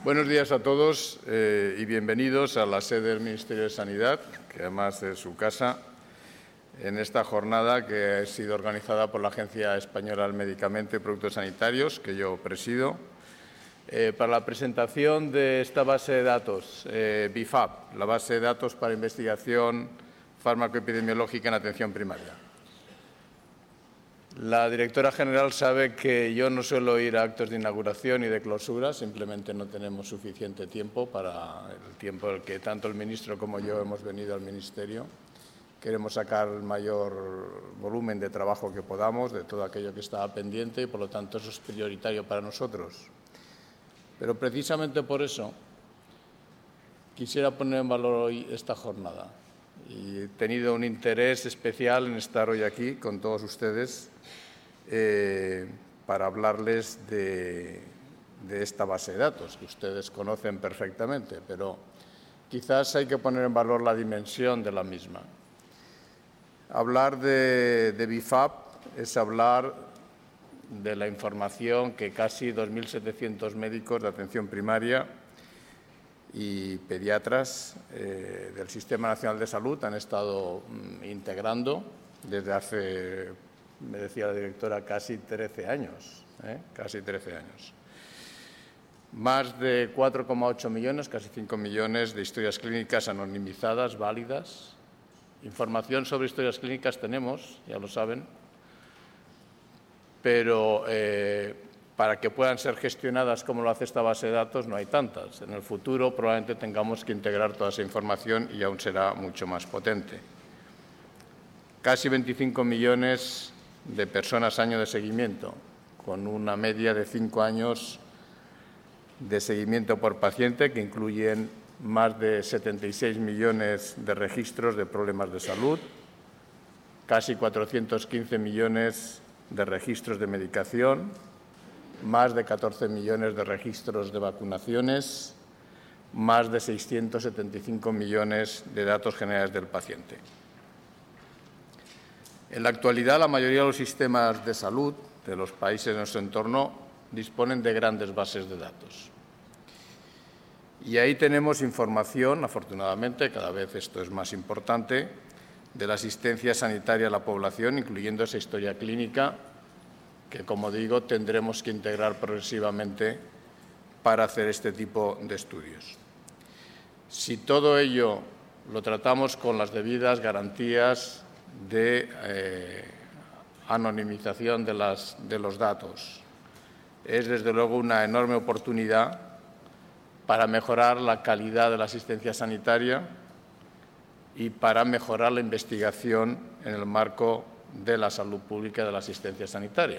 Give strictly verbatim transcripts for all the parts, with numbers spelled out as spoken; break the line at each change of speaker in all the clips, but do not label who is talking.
Buenos días a todos eh, y bienvenidos a la sede del Ministerio de Sanidad, que además es su casa, en esta jornada que ha sido organizada por la Agencia Española del Medicamento y Productos Sanitarios, que yo presido, eh, para la presentación de esta base de datos, eh, B I F A P, la base de datos para investigación fármaco-epidemiológica en atención primaria. La directora general sabe que yo no suelo ir a actos de inauguración y de clausura, simplemente no tenemos suficiente tiempo para el tiempo en el que tanto el ministro como yo hemos venido al Ministerio. Queremos sacar el mayor volumen de trabajo que podamos de todo aquello que estaba pendiente y, por lo tanto, eso es prioritario para nosotros. Pero precisamente por eso quisiera poner en valor hoy esta jornada. Y he tenido un interés especial en estar hoy aquí con todos ustedes eh, para hablarles de, de esta base de datos, que ustedes conocen perfectamente, pero quizás hay que poner en valor la dimensión de la misma. Hablar de, de B I F A P es hablar de la información que casi dos mil setecientos médicos de atención primaria y pediatras eh, del Sistema Nacional de Salud han estado mm, integrando desde hace, me decía la directora, casi trece años. ¿eh? Casi trece años. Más de cuatro coma ocho millones, casi cinco millones de historias clínicas anonimizadas, válidas. Información sobre historias clínicas tenemos, ya lo saben, pero eh, para que puedan ser gestionadas como lo hace esta base de datos no hay tantas. En el futuro probablemente tengamos que integrar toda esa información y aún será mucho más potente. Casi veinticinco millones de personas año de seguimiento, con una media de cinco años de seguimiento por paciente, que incluyen más de setenta y seis millones de registros de problemas de salud, casi cuatrocientos quince millones de registros de medicación, más de catorce millones de registros de vacunaciones, más de seiscientos setenta y cinco millones de datos generales del paciente. En la actualidad, la mayoría de los sistemas de salud de los países de nuestro entorno disponen de grandes bases de datos. Y ahí tenemos información, afortunadamente, cada vez esto es más importante, de la asistencia sanitaria a la población, incluyendo esa historia clínica, que, como digo, tendremos que integrar progresivamente para hacer este tipo de estudios. Si todo ello lo tratamos con las debidas garantías de eh, anonimización de, las, de los datos, es desde luego una enorme oportunidad para mejorar la calidad de la asistencia sanitaria y para mejorar la investigación en el marco de la salud pública y de la asistencia sanitaria.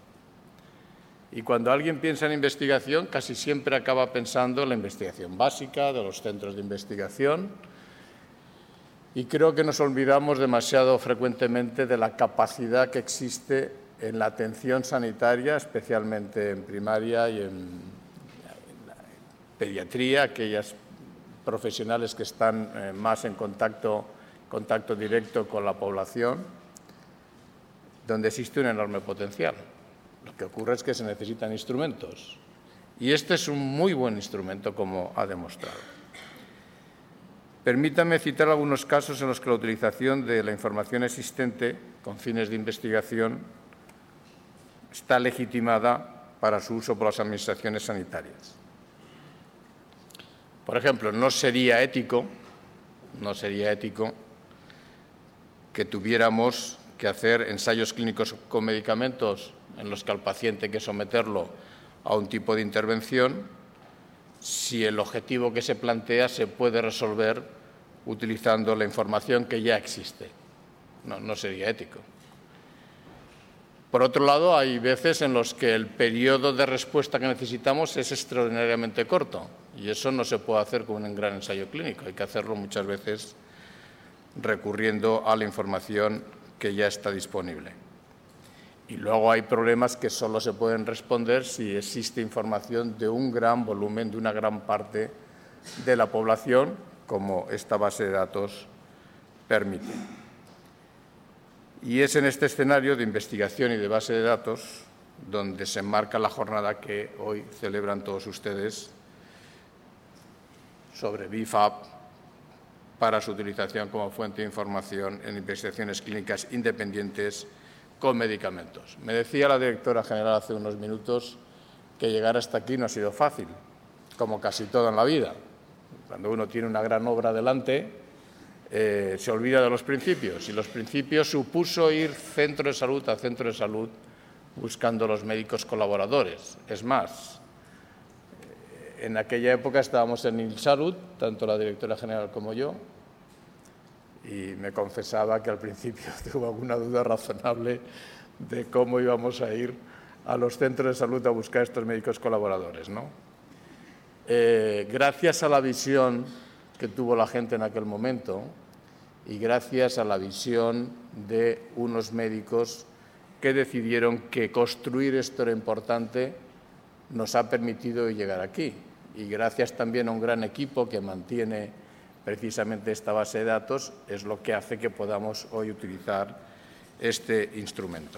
Y cuando alguien piensa en investigación, casi siempre acaba pensando en la investigación básica de los centros de investigación, y creo que nos olvidamos demasiado frecuentemente de la capacidad que existe en la atención sanitaria, especialmente en primaria y en, en pediatría, aquellas profesionales que están eh, más en contacto, contacto directo con la población, donde existe un enorme potencial. Lo que ocurre es que se necesitan instrumentos, y este es un muy buen instrumento, como ha demostrado. Permítame citar algunos casos en los que la utilización de la información existente con fines de investigación está legitimada para su uso por las administraciones sanitarias. Por ejemplo, no sería ético, no sería ético que tuviéramos que hacer ensayos clínicos con medicamentos en los que al paciente hay que someterlo a un tipo de intervención si el objetivo que se plantea se puede resolver utilizando la información que ya existe. No, no sería ético. Por otro lado, hay veces en los que el periodo de respuesta que necesitamos es extraordinariamente corto, y eso no se puede hacer con un gran ensayo clínico. Hay que hacerlo muchas veces recurriendo a la información que ya está disponible. Y luego hay problemas que solo se pueden responder si existe información de un gran volumen, de una gran parte de la población, como esta base de datos permite. Y es en este escenario de investigación y de base de datos donde se enmarca la jornada que hoy celebran todos ustedes sobre B I F A P para su utilización como fuente de información en investigaciones clínicas independientes con medicamentos. Me decía la directora general hace unos minutos que llegar hasta aquí no ha sido fácil, como casi todo en la vida. Cuando uno tiene una gran obra delante, eh, se olvida de los principios, y los principios supuso ir centro de salud a centro de salud buscando los médicos colaboradores. Es más, en aquella época estábamos en INSALUD, tanto la directora general como yo, y me confesaba que al principio tuvo alguna duda razonable de cómo íbamos a ir a los centros de salud a buscar estos médicos colaboradores, ¿no? Eh, gracias a la visión que tuvo la gente en aquel momento y gracias a la visión de unos médicos que decidieron que construir esto era importante, nos ha permitido llegar aquí. Y gracias también a un gran equipo que mantiene precisamente esta base de datos, es lo que hace que podamos hoy utilizar este instrumento.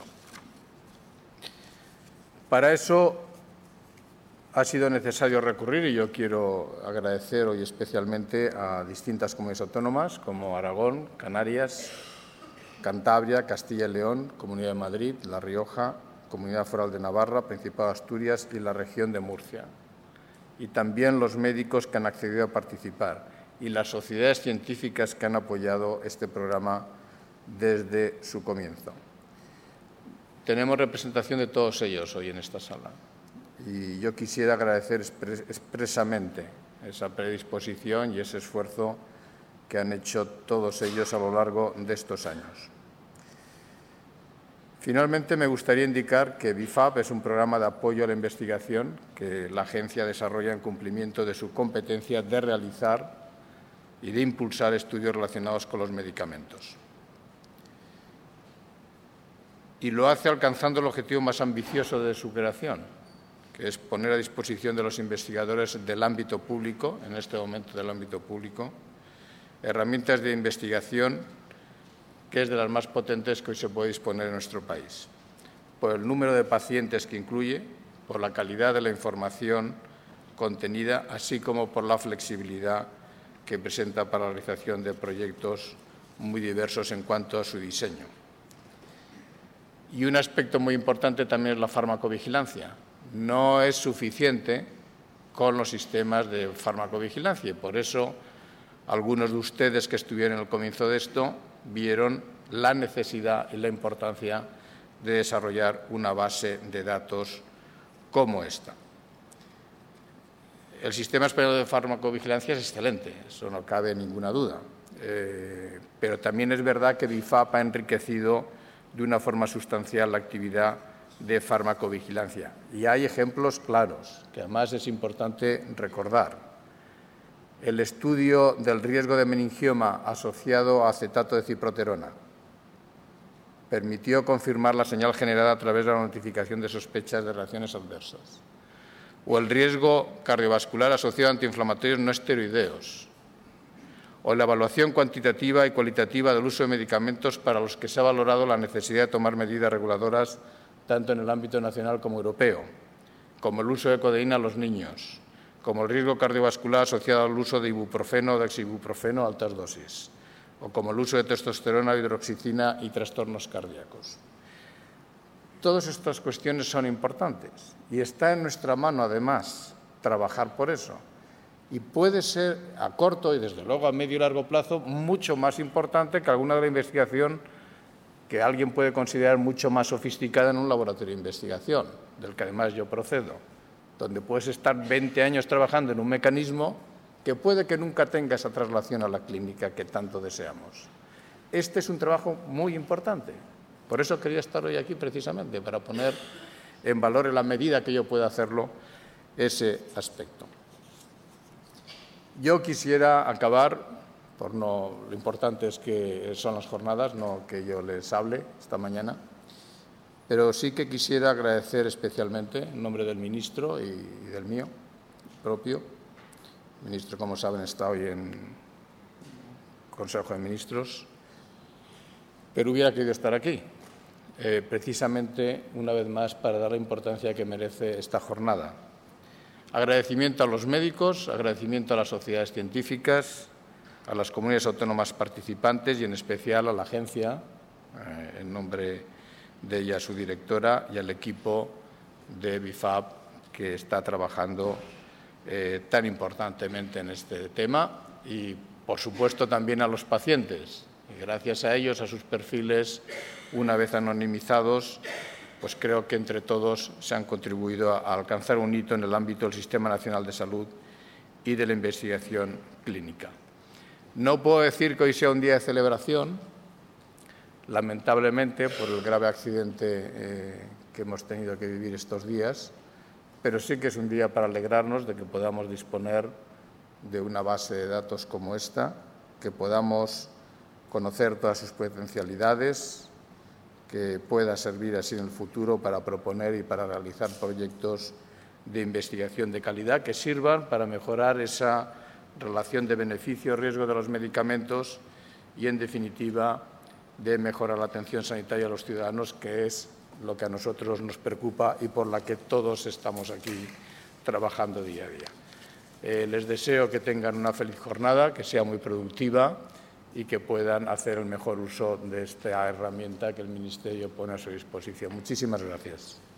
Para eso ha sido necesario recurrir, y yo quiero agradecer hoy especialmente a distintas comunidades autónomas como Aragón, Canarias, Cantabria, Castilla y León, Comunidad de Madrid, La Rioja, Comunidad Foral de Navarra, Principado de Asturias y la región de Murcia. Y también los médicos que han accedido a participar y las sociedades científicas que han apoyado este programa desde su comienzo. Tenemos representación de todos ellos hoy en esta sala y yo quisiera agradecer expres- expresamente esa predisposición y ese esfuerzo que han hecho todos ellos a lo largo de estos años. Finalmente, me gustaría indicar que B I F A P es un programa de apoyo a la investigación que la agencia desarrolla en cumplimiento de su competencia de realizar y de impulsar estudios relacionados con los medicamentos. Y lo hace alcanzando el objetivo más ambicioso de su creación, que es poner a disposición de los investigadores del ámbito público, en este momento del ámbito público, herramientas de investigación que es de las más potentes que hoy se puede disponer en nuestro país, por el número de pacientes que incluye, por la calidad de la información contenida, así como por la flexibilidad que presenta para la realización de proyectos muy diversos en cuanto a su diseño. Y un aspecto muy importante también es la farmacovigilancia. No es suficiente con los sistemas de farmacovigilancia y por eso algunos de ustedes que estuvieron al comienzo de esto vieron la necesidad y la importancia de desarrollar una base de datos como esta. El sistema español de farmacovigilancia es excelente, eso no cabe ninguna duda, eh, pero también es verdad que B I F A P ha enriquecido de una forma sustancial la actividad de farmacovigilancia. Y hay ejemplos claros, que además es importante recordar. El estudio del riesgo de meningioma asociado a acetato de ciproterona permitió confirmar la señal generada a través de la notificación de sospechas de reacciones adversas. O el riesgo cardiovascular asociado a antiinflamatorios no esteroideos. O la evaluación cuantitativa y cualitativa del uso de medicamentos para los que se ha valorado la necesidad de tomar medidas reguladoras tanto en el ámbito nacional como europeo, como el uso de codeína a los niños, como el riesgo cardiovascular asociado al uso de ibuprofeno o de oxibuprofeno a altas dosis, o como el uso de testosterona, hidroxicina y trastornos cardíacos. Todas estas cuestiones son importantes y está en nuestra mano, además, trabajar por eso. Y puede ser a corto y, desde luego, a medio y largo plazo, mucho más importante que alguna de la investigación que alguien puede considerar mucho más sofisticada en un laboratorio de investigación, del que además yo procedo, donde puedes estar veinte años trabajando en un mecanismo que puede que nunca tenga esa traslación a la clínica que tanto deseamos. Este es un trabajo muy importante. Por eso quería estar hoy aquí precisamente, para poner en valor en la medida que yo pueda hacerlo ese aspecto. Yo quisiera acabar, por no, lo importante es que son las jornadas, no que yo les hable esta mañana, pero sí que quisiera agradecer especialmente, en nombre del ministro y del mío propio. El ministro, como saben, está hoy en Consejo de Ministros, pero hubiera querido estar aquí, eh, precisamente, una vez más, para dar la importancia que merece esta jornada. Agradecimiento a los médicos, agradecimiento a las sociedades científicas, a las comunidades autónomas participantes y en especial a la agencia, eh, en nombre de ella, su directora, y al equipo de B I F A B que está trabajando eh, tan importantemente en este tema y, por supuesto, también a los pacientes. Y gracias a ellos, a sus perfiles, una vez anonimizados, pues creo que entre todos se han contribuido a alcanzar un hito en el ámbito del Sistema Nacional de Salud y de la investigación clínica. No puedo decir que hoy sea un día de celebración, lamentablemente, por el grave accidente eh, que hemos tenido que vivir estos días, pero sí que es un día para alegrarnos de que podamos disponer de una base de datos como esta, que podamos conocer todas sus potencialidades, que pueda servir así en el futuro para proponer y para realizar proyectos de investigación de calidad que sirvan para mejorar esa relación de beneficio-riesgo de los medicamentos y, en definitiva, de mejorar la atención sanitaria a los ciudadanos, que es lo que a nosotros nos preocupa y por la que todos estamos aquí trabajando día a día. Eh, les deseo que tengan una feliz jornada, que sea muy productiva y que puedan hacer el mejor uso de esta herramienta que el Ministerio pone a su disposición. Muchísimas gracias.